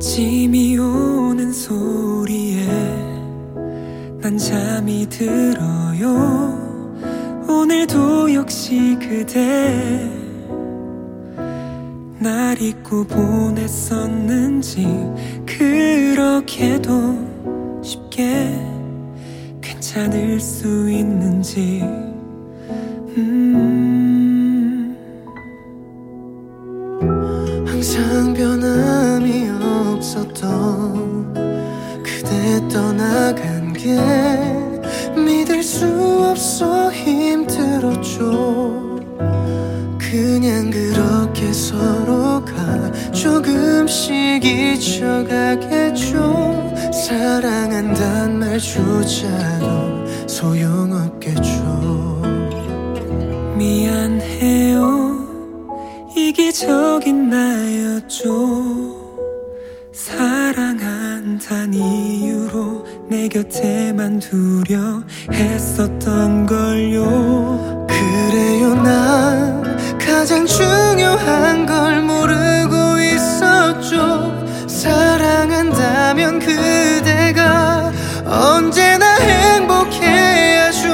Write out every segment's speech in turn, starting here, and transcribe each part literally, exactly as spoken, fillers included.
아침이 오는 소리에 난 잠이 들어요. 오늘도 역시 그대 날 잊고 보냈었는지, 그렇게도 쉽게 괜찮을 수 있는지. 음. 항상 변함이 없었던 그대 떠나간 게 믿을 수 없어 힘들었죠. 그냥 그렇게 서로가 조금씩 잊혀가겠죠. 사랑한단 말조차도 소용없겠죠. 미안해요, 이기적인 나였죠. 사랑한다는 이유로 내 곁에만 두려 했었던 걸요. 그래요, 난 가장 중요한 걸 모르고 있었죠. 사랑한다면 그대가 언제나 행복해야죠.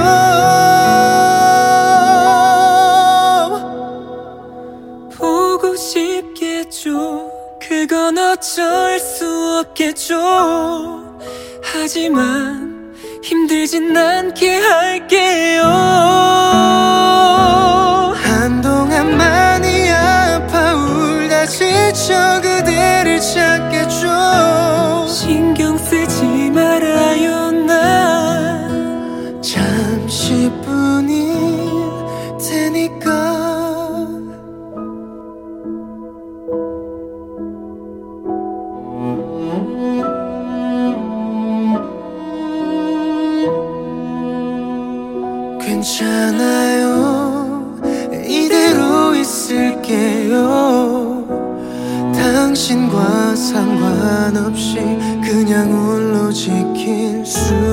보고 싶겠죠. 그건 어쩔 수 없겠죠. 하지만 힘들진 않게 할게요. 한동안 많이 아파 울다 지쳐 그대를 찾겠죠. 신경 쓰지 말아요, 난 잠시뿐일 테니까. 괜찮아요, 이대로 있을게요. 당신과 상관없이 그냥 홀로 지킬 수